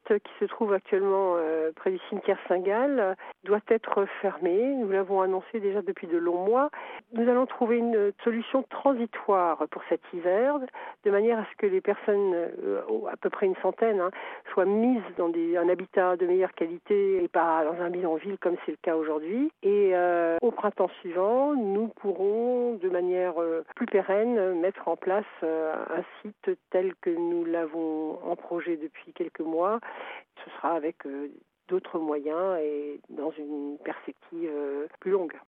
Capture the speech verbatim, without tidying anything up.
qui se trouve actuellement euh, près du cimetière Saint-Gall doit être fermé. Nous l'avons annoncé déjà depuis de longs mois. Nous allons trouver une solution transitoire pour cet hiver, de manière à ce que les personnes, euh, à peu près une centaine, hein, soient mises dans des, un habitat de meilleure qualité et pas dans un bidonville comme c'est le cas aujourd'hui. Et euh, au printemps suivant, nous pourrons de manière euh, plus pérenne mettre en place euh, un site tel que nous l'avons en projet depuis quelques mois. Ce sera avec euh, d'autres moyens et dans une perspective euh, plus longue.